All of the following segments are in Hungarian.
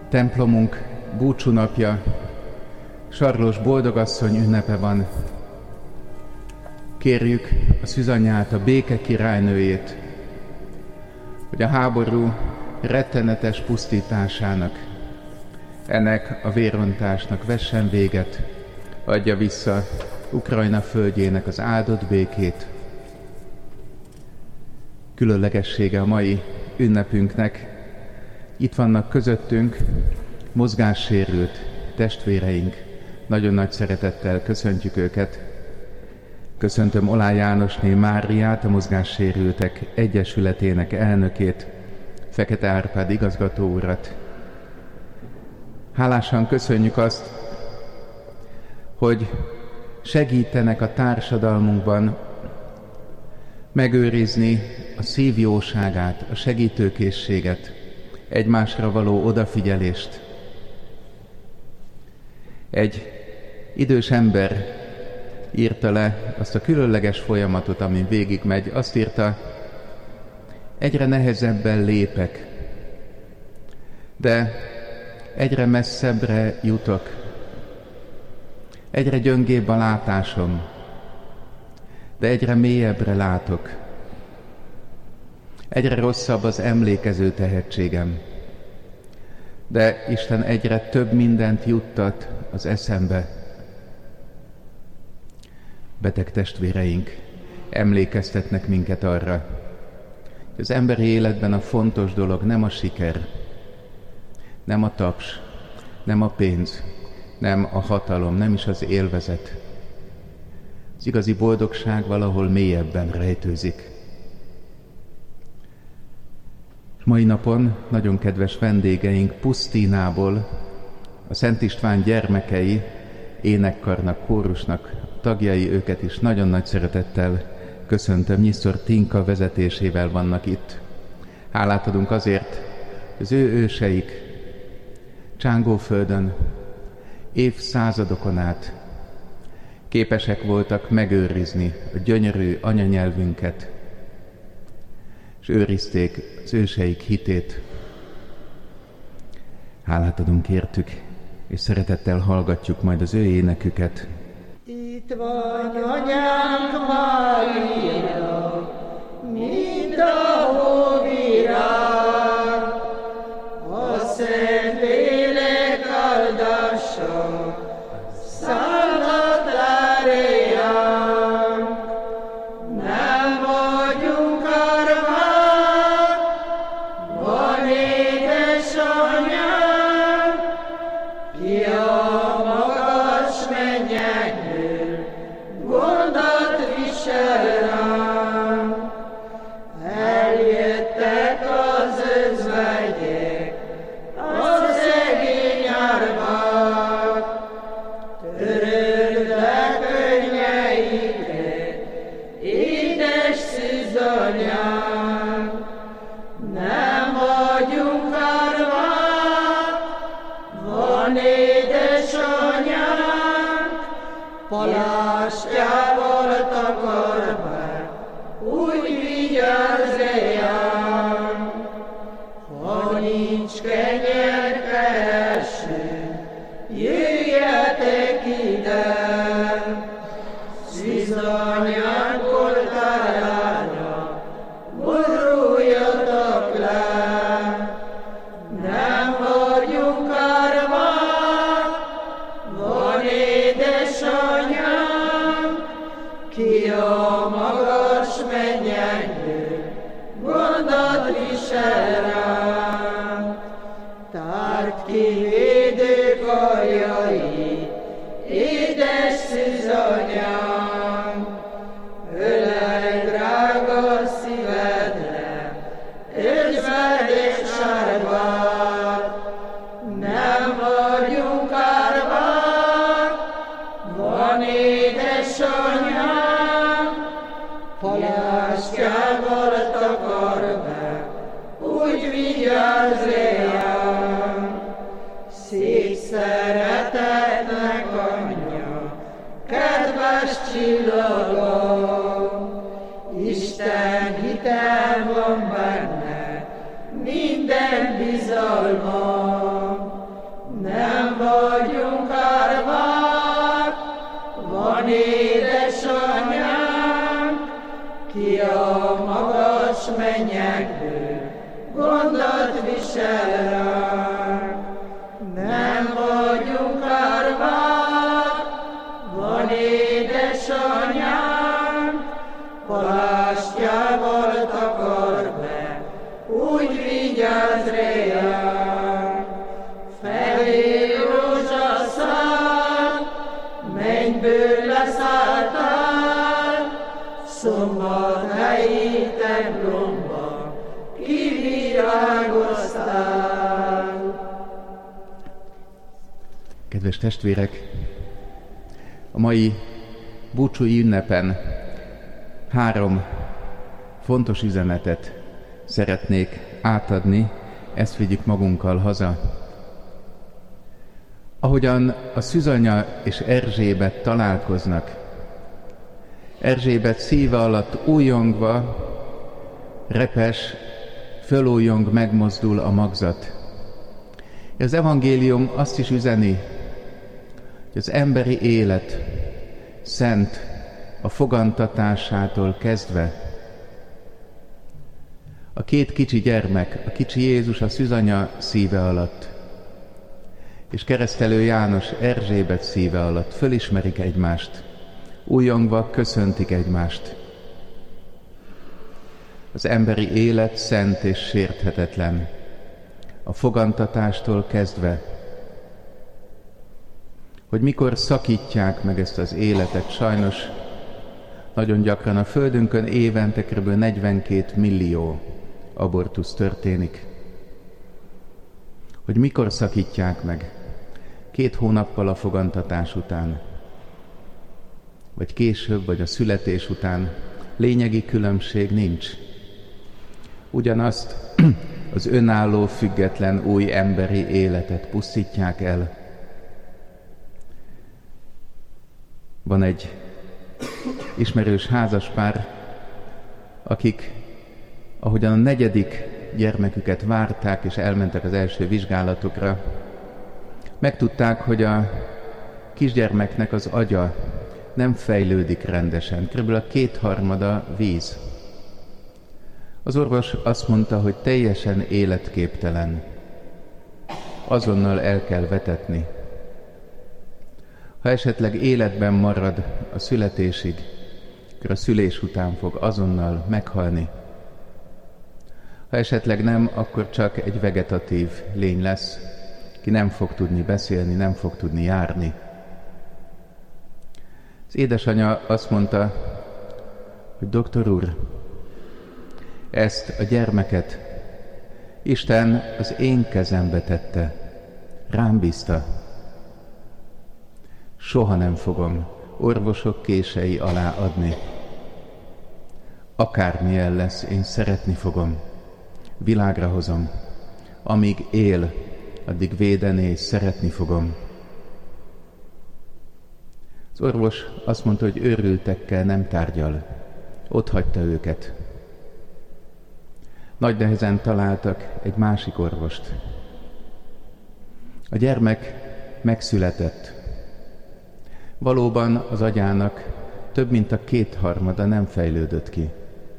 Templomunk búcsúnapja, Sarlós boldogasszony ünnepe van. Kérjük a szűzanyját, a béke királynőjét, hogy a háború rettenetes pusztításának, ennek a vérontásnak vessen véget, adja vissza Ukrajna földjének az áldott békét. Különlegessége a mai ünnepünknek, itt vannak közöttünk mozgássérült testvéreink, nagyon nagy szeretettel köszöntjük őket. Köszöntöm Olá Jánosné Máriát, a Mozgássérültek Egyesületének elnökét, Fekete Árpád igazgató urat. Hálásan köszönjük azt, hogy segítenek a társadalmunkban megőrizni a szív jóságát, a segítőkészséget, egymásra való odafigyelést. Egy idős ember írta le azt a különleges folyamatot, amin végigmegy. Azt írta, egyre nehezebben lépek, de egyre messzebbre jutok. Egyre gyöngébb a látásom, de egyre mélyebbre látok. Egyre rosszabb az emlékező tehetségem, de Isten egyre több mindent juttat az eszembe. Beteg testvéreink emlékeztetnek minket arra, hogy az emberi életben a fontos dolog nem a siker, nem a taps, nem a pénz, nem a hatalom, nem is az élvezet. Az igazi boldogság valahol mélyebben rejtőzik. Mai napon nagyon kedves vendégeink Pusztínából, a Szent István gyermekei, énekkarnak, kórusnak tagjai, őket is nagyon nagy szeretettel köszöntöm. Nyisztor Tinka vezetésével vannak itt. Hálát adunk azért, hogy az ő őseik Csángóföldön évszázadokon át képesek voltak megőrizni a gyönyörű anyanyelvünket, és őrizték az őseik hitét. Hálát adunk értük, és szeretettel hallgatjuk majd az ő éneküket. Itt vagy anyánk Mária, mind a hóvirág, a Szent Lélek áldása, szállat rád. Nem vagyunk árvák, van édesanyánk, ki a magas mennyekből gondot visel ránk. Eljöttek az özvegyek, a szegény árvák, törődve könnyeiket, édes szűzanyánk. Nem vagyunk árvák, van édesanyánk, palástjával takar be, úgy vigyázz ránk. Ha nincs kenyér, keressünk, jöjjetek ide, szűzanyánk oltárára, boruljatok le. Nem vagyunk árvák, van édesanyánk, ki a magas mennyekből gondot visel ránk. Tárd ki védő karjait, édes szűzanyánk, ölelj drága szívedre, özvegyek sárvát. Nem vagyunk árvák, van édesanyánk, palástjával takar be, úgy vigyázz ránk. Szép szeretetnek anyja, kedves csillagom, Isten hitel van benne, minden bizalmam. mennyekből gondot visel ránk. Nem vagyunk árvák, van édesanyánk, palástjával takar be, úgy vigyázz ránk. Fehér rózsaszál, mennyből leszálltál, szombathelyi templomba kivirágoztál. Kedves testvérek, a mai búcsúi ünnepen 3 fontos üzenetet szeretnék átadni, ezt vigyük magunkkal haza. Ahogyan a szűzanya és Erzsébet találkoznak, Erzsébet szíve alatt újongva, repes, fölújong, megmozdul a magzat. Az evangélium azt is üzeni, hogy az emberi élet szent a fogantatásától kezdve. A 2 kicsi gyermek, a kicsi Jézus a szűzanya szíve alatt, és keresztelő János Erzsébet szíve alatt fölismerik egymást, újongva köszöntik egymást. Az emberi élet szent és sérthetetlen, a fogantatástól kezdve. Hogy mikor szakítják meg ezt az életet, sajnos nagyon gyakran a Földünkön évente kb. 42 millió abortusz történik. Hogy mikor szakítják meg? 2 hónappal a fogantatás után, vagy később, vagy a születés után. Lényegi különbség nincs. Ugyanazt az önálló, független új emberi életet pusztítják el. Van egy ismerős házaspár, akik, ahogyan a 4. gyermeküket várták és elmentek az első vizsgálatokra, megtudták, hogy a kisgyermeknek az agya nem fejlődik rendesen, kb. A 2/3 víz. Az orvos azt mondta, hogy teljesen életképtelen. Azonnal el kell vetetni. Ha esetleg életben marad a születésig, akkor a szülés után fog azonnal meghalni. Ha esetleg nem, akkor csak egy vegetatív lény lesz, ki nem fog tudni beszélni, nem fog tudni járni. Az édesanyja azt mondta, hogy doktor úr, ezt a gyermeket Isten az én kezembe tette, rám bízta. Soha nem fogom orvosok kései alá adni. Akármilyen lesz, én szeretni fogom. Világra hozom. Amíg él, addig védeni és szeretni fogom. Az orvos azt mondta, hogy őrültekkel nem tárgyal. Ott hagyta őket. Nagy nehezen találtak egy másik orvost. A gyermek megszületett. Valóban az agyának több mint a 2/3 nem fejlődött ki.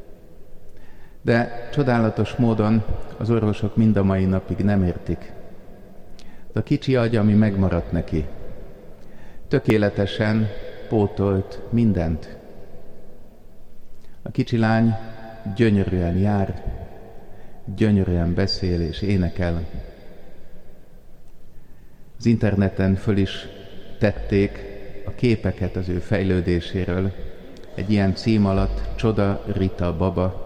De csodálatos módon az orvosok mind a mai napig nem értik. De a kicsi agy, ami megmaradt neki, tökéletesen pótolt mindent. A kicsi lány gyönyörűen jár, gyönyörűen beszél és énekel. Az interneten föl is tették a képeket az ő fejlődéséről, egy ilyen cím alatt, Csoda Rita baba.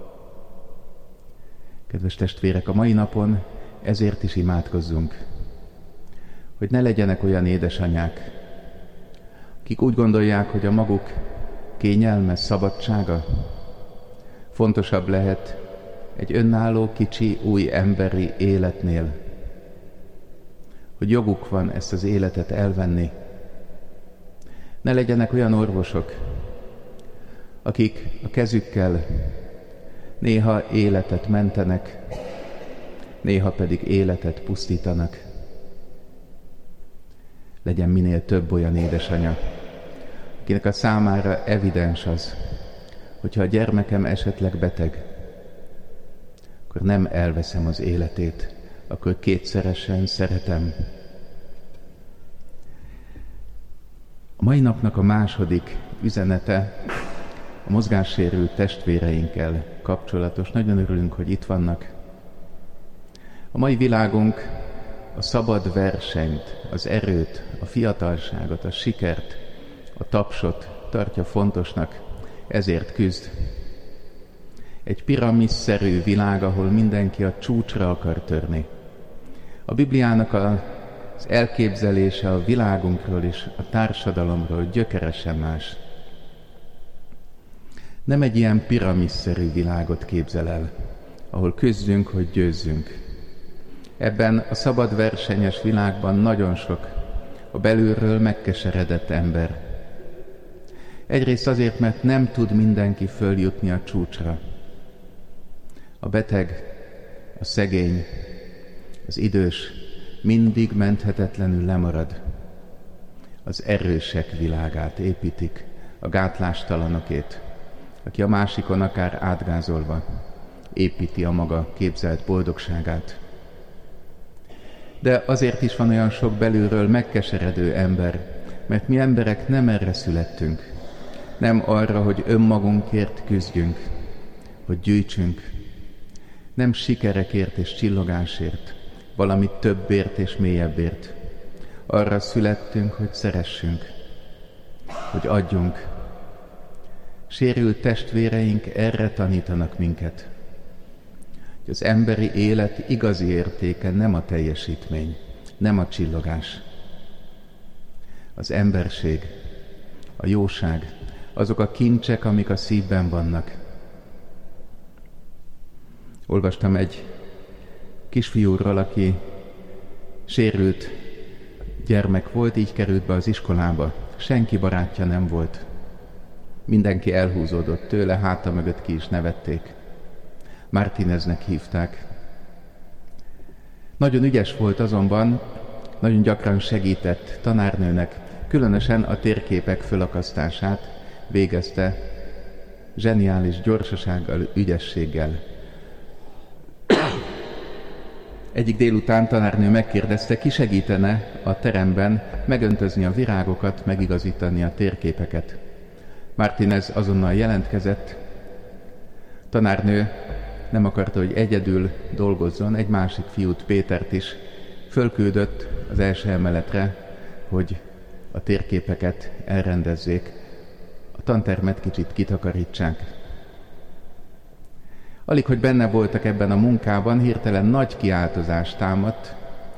Kedves testvérek, a mai napon ezért is imádkozzunk, hogy ne legyenek olyan édesanyák, akik úgy gondolják, hogy a maguk kényelme, szabadsága fontosabb lehet egy önálló, kicsi, új emberi életnél, hogy joguk van ezt az életet elvenni. Ne legyenek olyan orvosok, akik a kezükkel néha életet mentenek, néha pedig életet pusztítanak. Legyen minél több olyan édesanya, akinek a számára evidens az, hogyha a gyermekem esetleg beteg, akkor nem elveszem az életét, akkor kétszeresen szeretem. A mai napnak a második üzenete a mozgássérült testvéreinkkel kapcsolatos. Nagyon örülünk, hogy itt vannak. A mai világunk a szabad versenyt, az erőt, a fiatalságot, a sikert, a tapsot tartja fontosnak, ezért küzd. Egy piramisszerű világ, ahol mindenki a csúcsra akar törni. A Bibliának az elképzelése a világunkról és a társadalomról gyökeresen más. Nem egy ilyen piramisszerű világot képzel el, ahol küzdünk, hogy győzzünk. Ebben a szabad versenyes világban nagyon sok a belülről megkeseredett ember. Egyrészt azért, mert nem tud mindenki följutni a csúcsra. A beteg, a szegény, az idős mindig menthetetlenül lemarad. Az erősek világát építik, a gátlástalanokét, aki a másikon akár átgázolva építi a maga képzelt boldogságát. De azért is van olyan sok belülről megkeseredő ember, mert mi emberek nem erre születtünk. Nem arra, hogy önmagunkért küzdjünk, hogy gyűjtsünk. Nem sikerekért és csillogásért, valamit többért és mélyebbért. Arra születtünk, hogy szeressünk, hogy adjunk. Sérült testvéreink erre tanítanak minket. Hogy az emberi élet igazi értéke nem a teljesítmény, nem a csillogás. Az emberség, a jóság, azok a kincsek, amik a szívben vannak. Olvastam egy kisfiúról, aki sérült gyermek volt, így került be az iskolába. Senki barátja nem volt. Mindenki elhúzódott tőle, háta mögött ki is nevették. Martineznek hívták. Nagyon ügyes volt azonban, nagyon gyakran segített tanárnőnek, különösen a térképek fölakasztását végezte zseniális gyorsasággal, ügyességgel. Egyik délután tanárnő megkérdezte, ki segítene a teremben megöntözni a virágokat, megigazítani a térképeket. Martinez azonnal jelentkezett. Tanárnő nem akarta, hogy egyedül dolgozzon, egy másik fiút, Pétert is fölküldött az első emeletre, hogy a térképeket elrendezzék, a tantermet kicsit kitakarítsák. Alig, hogy benne voltak ebben a munkában, hirtelen nagy kiáltozás támadt.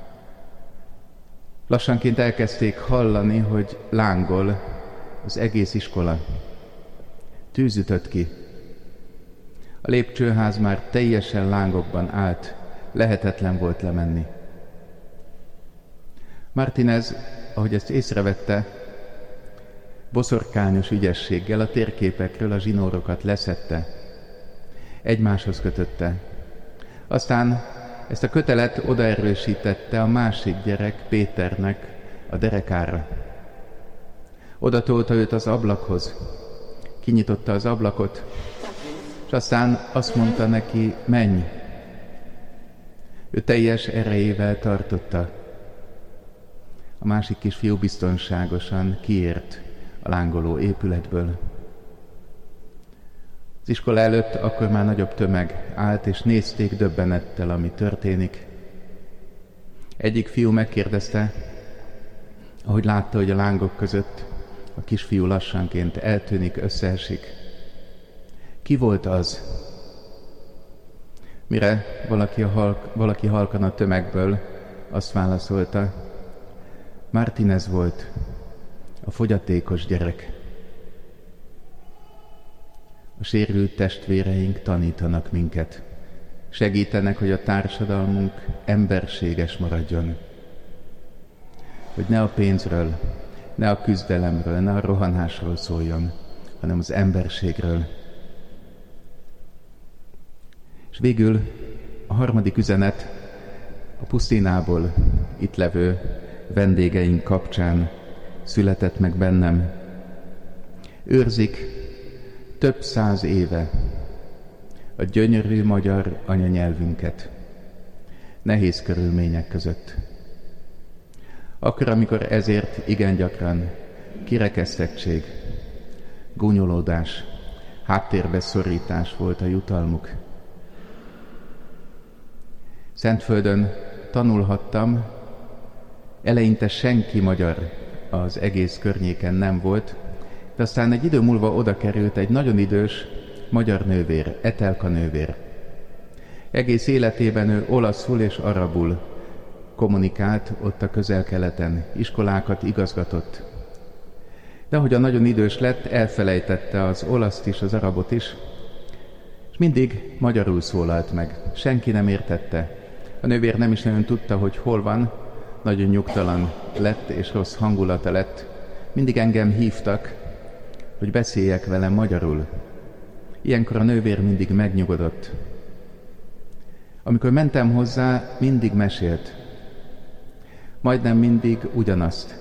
Lassanként elkezdték hallani, hogy lángol az egész iskola. Tűz ütött ki. A lépcsőház már teljesen lángokban állt, lehetetlen volt lemenni. Martinez, ahogy ezt észrevette, boszorkányos ügyességgel a térképekről a zsinórokat leszedte, egymáshoz kötötte. Aztán ezt a kötelet odaerősítette a másik gyerek, Péternek a derekára. Oda tolta őt az ablakhoz, kinyitotta az ablakot, és aztán azt mondta neki, menj. Ő teljes erejével tartotta. A másik kisfiú biztonságosan kiért a lángoló épületből. Az iskola előtt akkor már nagyobb tömeg állt, és nézték döbbenettel, ami történik. Egyik fiú megkérdezte, ahogy látta, hogy a lángok között a kisfiú lassanként eltűnik, összeesik. Ki volt az? Mire valaki halkan a tömegből azt válaszolta, Martinez volt, a fogyatékos gyerek. A sérült testvéreink tanítanak minket. Segítenek, hogy a társadalmunk emberséges maradjon. Hogy ne a pénzről, ne a küzdelemről, ne a rohanásról szóljon, hanem az emberségről. És végül a harmadik üzenet a pusztínából itt levő vendégeink kapcsán született meg bennem. Őrzik több 100 éve a gyönyörű magyar anyanyelvünket nehéz körülmények között. Akkor, amikor ezért igen gyakran kirekesztettség, gúnyolódás, háttérbe szorítás volt a jutalmuk. Szentföldön tanulhattam, eleinte senki magyar az egész környéken nem volt, de aztán egy idő múlva oda került egy nagyon idős magyar nővér, Etelka nővér. Egész életében ő olaszul és arabul kommunikált ott a Közel-Keleten, iskolákat igazgatott. De ahogyan nagyon idős lett, elfelejtette az olaszt is, az arabot is, és mindig magyarul szólalt meg. Senki nem értette. A nővér nem is nagyon tudta, hogy hol van, nagyon nyugtalan lett és rossz hangulata lett. Mindig engem hívtak, hogy beszéljek vele magyarul. Ilyenkor a nővér mindig megnyugodott. Amikor mentem hozzá, mindig mesélt. Majdnem mindig ugyanazt.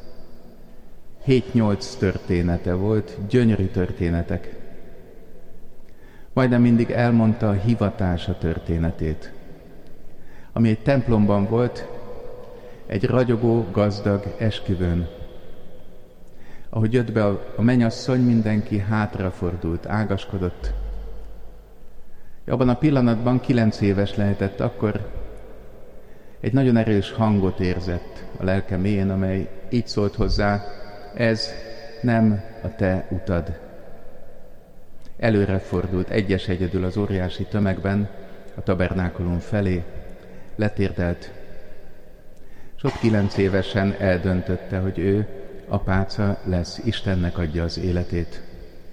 7-8 története volt, gyönyörű történetek. Majdnem mindig elmondta a hivatása történetét, ami egy templomban volt, egy ragyogó, gazdag esküvőn. Ahogy jött be a mennyasszony, mindenki hátrafordult, ágaskodott. Abban a pillanatban 9 éves lehetett, akkor egy nagyon erős hangot érzett a lelke mélyén, amely így szólt hozzá: ez nem a te utad. Előre fordult egyedül az óriási tömegben a tabernákulum felé, letérdelt, és ott 9 évesen eldöntötte, hogy ő apáca lesz, Istennek adja az életét.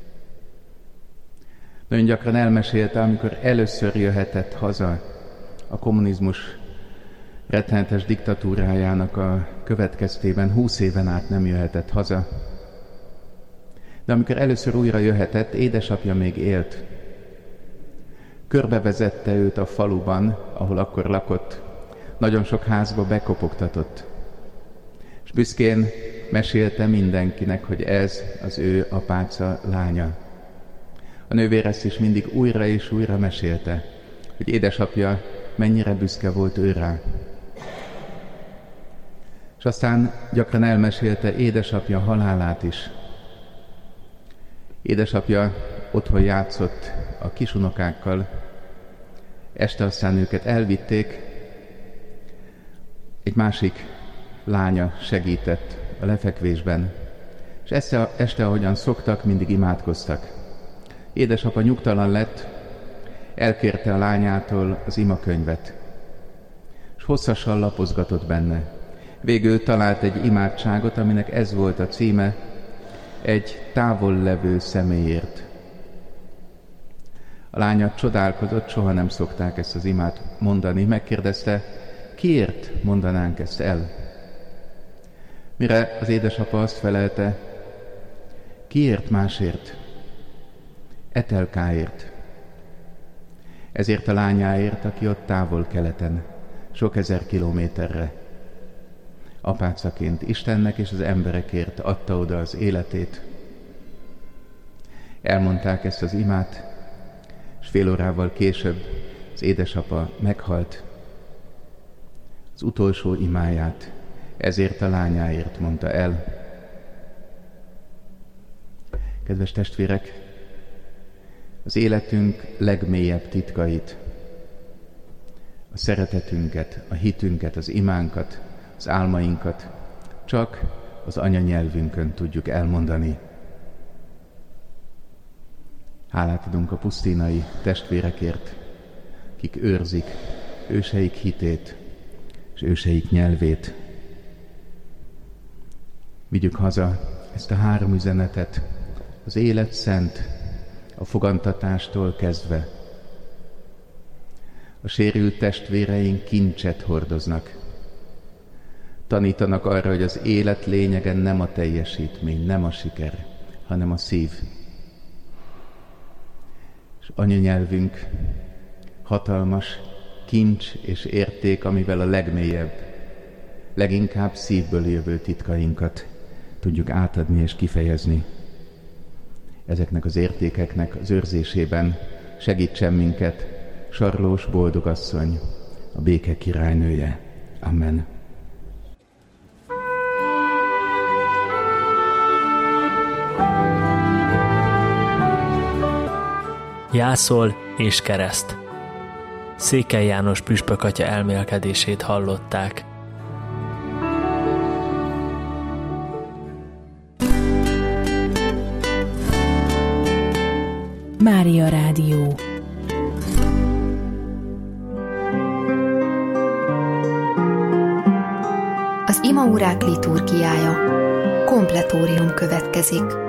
Nagyon gyakran elmesélte, amikor először jöhetett haza a kommunizmus rettenetes diktatúrájának a következtében, 20 éven át nem jöhetett haza. De amikor először újra jöhetett, édesapja még élt. Körbevezette őt a faluban, ahol akkor lakott, nagyon sok házba bekopogtatott. És büszkén mesélte mindenkinek, hogy ez az ő apáca lánya. A nővér ezt is mindig újra és újra mesélte, hogy édesapja mennyire büszke volt ő rá. És aztán gyakran elmesélte édesapja halálát is. Édesapja otthon játszott a kisunokákkal, este aztán őket elvitték, egy másik lánya segített a lefekvésben, és este, ahogyan szoktak, mindig imádkoztak. Édesapa nyugtalan lett, elkérte a lányától az imakönyvet, és hosszasan lapozgatott benne. Végül talált egy imádságot, aminek ez volt a címe: egy távol levő személyért. A lánya csodálkozott, soha nem szokták ezt az imát mondani. Megkérdezte, kiért mondanánk ezt el? Mire az édesapa azt felelte, kiért másért? Etelkáért. Ezért a lányáért, aki ott távol-keleten, sok ezer kilométerre. Apácaként Istennek és az emberekért adta oda az életét. Elmondták ezt az imát, és fél órával később az édesapa meghalt. Az utolsó imáját ezért a lányáért mondta el. Kedves testvérek, az életünk legmélyebb titkait, a szeretetünket, a hitünket, az imánkat, az álmainkat csak az anyanyelvünkön tudjuk elmondani. Hálát adunk a pusztinai testvérekért, akik őrzik őseik hitét és őseik nyelvét. Vigyük haza ezt a 3 üzenetet, az élet szent, a fogantatástól kezdve. A sérült testvéreink kincset hordoznak. Tanítanak arra, hogy az élet lényege nem a teljesítmény, nem a siker, hanem a szív. És anyanyelvünk hatalmas kincs és érték, amivel a legmélyebb, leginkább szívből jövő titkainkat tudjuk átadni és kifejezni. Ezeknek az értékeknek az őrzésében segítsen minket, Sarlós boldogasszony, a béke királynője. Amen. Jászol és kereszt. Székely János püspök atya elmélkedését hallották. Mária Rádió. Az imaórák liturgiája. Kompletórium következik.